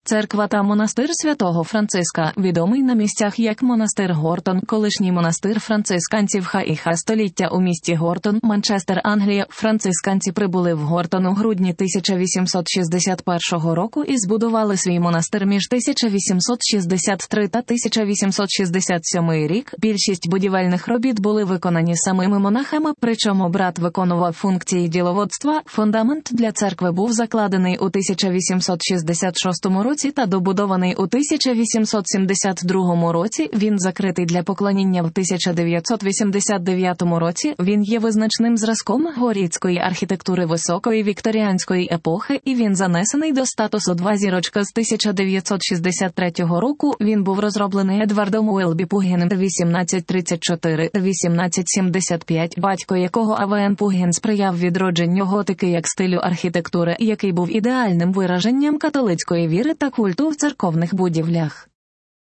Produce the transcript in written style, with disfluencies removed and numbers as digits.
Церква та монастир святого Франциска, відомий на місцях як монастир Гортон, колишній монастир францисканців Ха століття у місті Гортон, Манчестер, Англія. Францисканці прибули в Гортон у грудні 1861 року і збудували свій монастир між 1863 та 1867 рік. Більшість будівельних робіт були виконані самими монахами, причому брат виконував функції діловодства. Фундамент для церкви був закладений у 1866 році та добудований у 1872 році. Він закритий для поклоніння в 1989 році. Він є визначним зразком готської архітектури високої вікторіанської епохи, і він занесений до статусу 2 зірочка з 1963 року. Він був розроблений Едвардом Уелбі Пуггіном 1834-1875, батько якого А.В.Н. Пуггін сприяв відродженню готики як стилю архітектури, який був ідеальним вираженням католицької віри та культу в церковних будівлях.